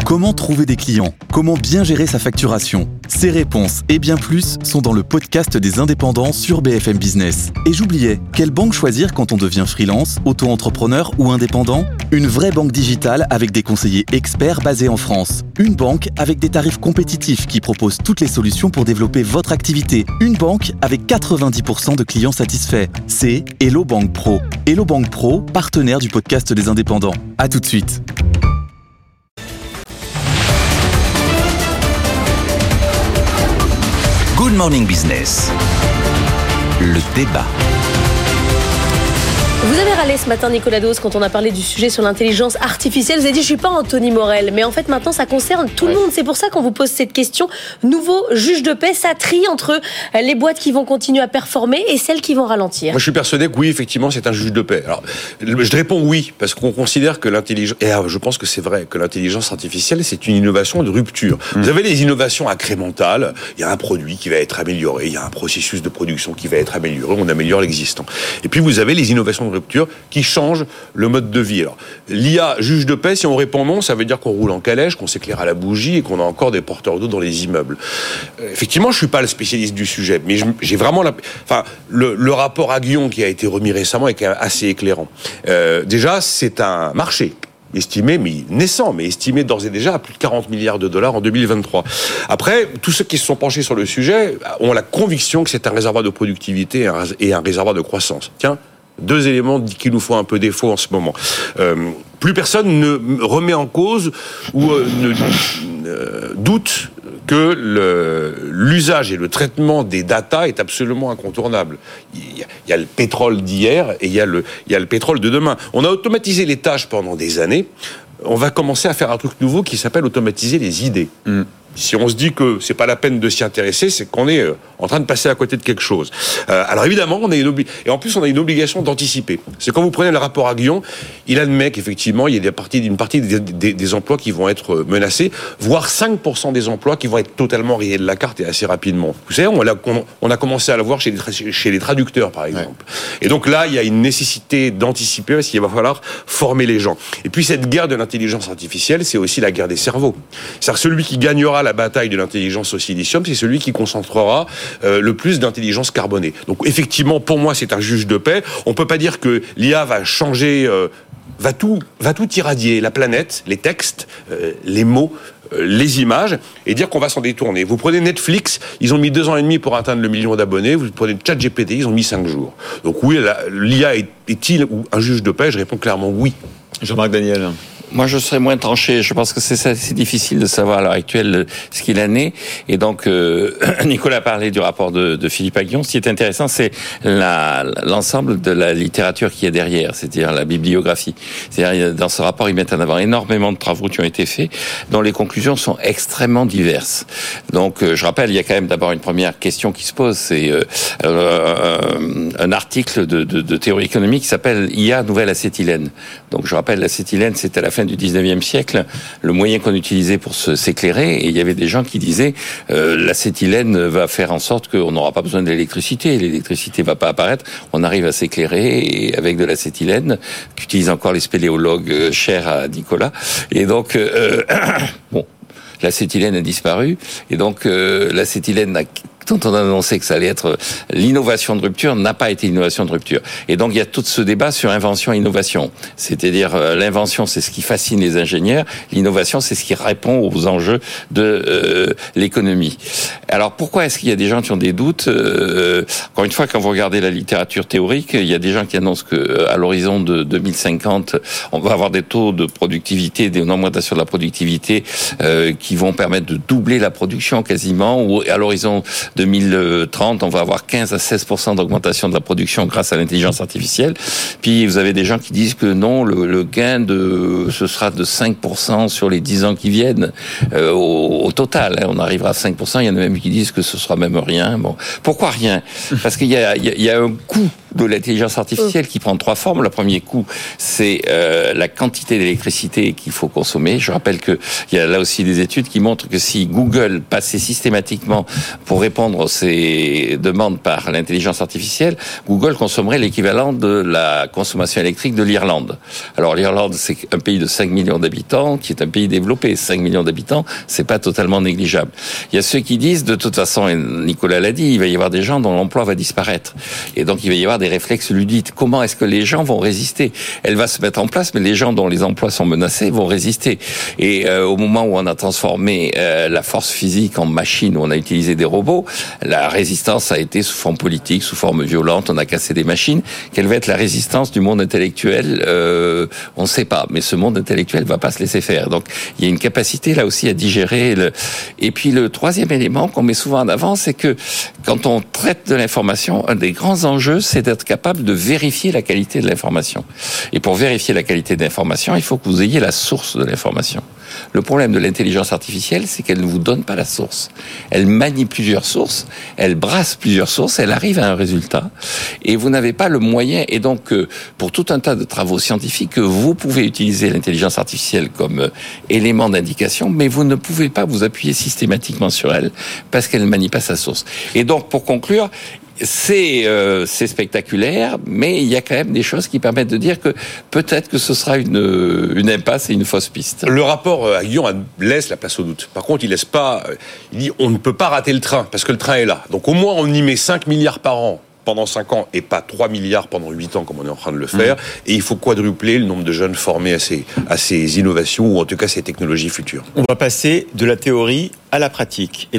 Comment trouver des clients ? Comment bien gérer sa facturation ? Ces réponses et bien plus sont dans le podcast des indépendants sur BFM Business. Et j'oubliais, quelle banque choisir quand on devient freelance, auto-entrepreneur ou indépendant ? Une vraie banque digitale avec des conseillers experts basés en France. Une banque avec des tarifs compétitifs qui propose toutes les solutions pour développer votre activité. Une banque avec 90% de clients satisfaits. C'est Hello Bank Pro. Hello Bank Pro, partenaire du podcast des indépendants. À tout de suite. Good Morning Business, le débat. Vous avez râlé ce matin, Nicolas Dos, quand on a parlé du sujet sur l'intelligence artificielle. Vous avez dit, je suis pas Anthony Morel. Mais en fait, maintenant, ça concerne tout le monde. C'est pour ça qu'on vous pose cette question. Nouveau juge de paix, ça trie entre les boîtes qui vont continuer à performer et celles qui vont ralentir. Moi, je suis persuadé que oui, effectivement, c'est un juge de paix. Alors, je réponds oui, parce qu'on considère que l'intelligence, et je pense que c'est vrai, que l'intelligence artificielle, c'est une innovation de rupture. Vous avez les innovations incrémentales. Il y a un produit qui va être amélioré. Il y a un processus de production qui va être amélioré. On améliore l'existant. Et puis, vous avez les innovations de rupture qui changent le mode de vie. Alors, l'IA juge de paix, si on répond non, ça veut dire qu'on roule en calèche, qu'on s'éclaire à la bougie et qu'on a encore des porteurs d'eau dans les immeubles. Effectivement, je suis pas le spécialiste du sujet, mais j'ai vraiment le rapport Aguillon qui a été remis récemment est assez éclairant. Déjà, c'est un marché estimé, mais naissant, mais estimé d'ores et déjà à plus de 40 milliards de dollars en 2023. Après, tous ceux qui se sont penchés sur le sujet ont la conviction que c'est un réservoir de productivité et un réservoir de croissance. Tiens, deux éléments qui nous font un peu défaut en ce moment. Plus personne ne remet en cause ou ne doute que l'usage et le traitement des data est absolument incontournable. Il y a le pétrole d'hier et il y a le pétrole de demain. On a automatisé les tâches pendant des années. On va commencer à faire un truc nouveau qui s'appelle automatiser les idées. Si on se dit que c'est pas la peine de s'y intéresser, c'est qu'on est en train de passer à côté de quelque chose. Alors évidemment, on a et en plus on a une obligation d'anticiper. C'est quand vous prenez le rapport Aguillon, il admet qu'effectivement il y a une partie des emplois qui vont être menacés, voire 5% des emplois qui vont être totalement rayés de la carte et assez rapidement. Vous savez, on a commencé à le voir chez les traducteurs par exemple. Ouais. Et donc là, il y a une nécessité d'anticiper parce qu'il va falloir former les gens. Et puis cette guerre de l'intelligence artificielle, c'est aussi la guerre des cerveaux. C'est-à-dire celui qui gagnera la bataille de l'intelligence au silicium, c'est celui qui concentrera le plus d'intelligence carbonée. Donc effectivement, pour moi, c'est un juge de paix. On peut pas dire que l'IA va changer, va tout irradier, la planète, les textes, les mots, les images, et dire qu'on va s'en détourner. Vous prenez Netflix, ils ont mis 2 ans et demi pour atteindre le 1 million d'abonnés. Vous prenez ChatGPT, ils ont mis 5 jours. Donc oui, l'IA est-il un juge de paix ? Je réponds clairement oui. Jean-Marc Daniel. Moi, je serais moins tranché. Je pense que c'est difficile de savoir à l'heure actuelle ce qu'il en est. Et donc, Nicolas a parlé du rapport de Philippe Aguillon. Ce qui est intéressant, c'est l'ensemble de la littérature qui est derrière, c'est-à-dire la bibliographie. C'est-à-dire, dans ce rapport, ils mettent en avant énormément de travaux qui ont été faits, dont les conclusions sont extrêmement diverses. Donc, je rappelle, il y a quand même d'abord une première question qui se pose. C'est un article de théorie économique qui s'appelle IA nouvelle acétylène. Donc, je rappelle, l'acétylène, c'était à la fin du 19e siècle, le moyen qu'on utilisait pour s'éclairer, et il y avait des gens qui disaient l'acétylène va faire en sorte qu'on n'aura pas besoin l'électricité va pas apparaître, on arrive à s'éclairer avec de l'acétylène, qu'utilisent encore les spéléologues chers à Nicolas, et donc bon, l'acétylène a disparu, et donc l'acétylène dont on a annoncé que ça allait être l'innovation de rupture, n'a pas été l'innovation de rupture. Et donc, il y a tout ce débat sur invention et innovation. C'est-à-dire, l'invention, c'est ce qui fascine les ingénieurs. L'innovation, c'est ce qui répond aux enjeux de l'économie. Alors, pourquoi est-ce qu'il y a des gens qui ont des doutes ? Encore une fois, quand vous regardez la littérature théorique, il y a des gens qui annoncent qu'à l'horizon de 2050, on va avoir des taux de productivité, une augmentation de la productivité qui vont permettre de doubler la production quasiment, ou à l'horizon 2030, on va avoir 15 à 16% d'augmentation de la production grâce à l'intelligence artificielle. Puis vous avez des gens qui disent que non, le gain ce sera de 5% sur les 10 ans qui viennent au total. On arrivera à 5%. Il y en a même qui disent que ce sera même rien. Bon, pourquoi rien ? Parce qu'il y a un coût de l'intelligence artificielle qui prend 3 formes. Le premier coup, c'est la quantité d'électricité qu'il faut consommer. Je rappelle qu'il y a là aussi des études qui montrent que si Google passait systématiquement pour répondre aux ces demandes par l'intelligence artificielle, Google consommerait l'équivalent de la consommation électrique de l'Irlande. Alors l'Irlande, c'est un pays de 5 millions d'habitants qui est un pays développé. 5 millions d'habitants, c'est pas totalement négligeable. Il y a ceux qui disent, de toute façon, et Nicolas l'a dit, il va y avoir des gens dont l'emploi va disparaître. Et donc il va y avoir des réflexes ludiques. Comment est-ce que les gens vont résister ? Elle va se mettre en place, mais les gens dont les emplois sont menacés vont résister. Et au moment où on a transformé la force physique en machine, où on a utilisé des robots, la résistance a été sous forme politique, sous forme violente, on a cassé des machines. Quelle va être la résistance du monde intellectuel ? On ne sait pas, mais ce monde intellectuel va pas se laisser faire. Donc il y a une capacité là aussi à digérer. Et puis le troisième élément qu'on met souvent en avant, c'est que quand on traite de l'information, un des grands enjeux, c'est d'être capable de vérifier la qualité de l'information. Et pour vérifier la qualité de l'information, il faut que vous ayez la source de l'information. Le problème de l'intelligence artificielle, c'est qu'elle ne vous donne pas la source. Elle manie plusieurs sources, elle brasse plusieurs sources, elle arrive à un résultat, et vous n'avez pas le moyen. Et donc, pour tout un tas de travaux scientifiques, vous pouvez utiliser l'intelligence artificielle comme élément d'indication, mais vous ne pouvez pas vous appuyer systématiquement sur elle parce qu'elle ne manie pas sa source. Et donc, pour conclure, c'est spectaculaire, mais il y a quand même des choses qui permettent de dire que peut-être que ce sera une impasse et une fausse piste. Le rapport à Guillaume laisse la place au doute. Par contre, il laisse pas. Il dit on ne peut pas rater le train parce que le train est là. Donc au moins on y met 5 milliards par an pendant 5 ans et pas 3 milliards pendant 8 ans comme on est en train de le faire. Et il faut quadrupler le nombre de jeunes formés à ces innovations ou en tout cas ces technologies futures. On va passer de la théorie à la pratique. Et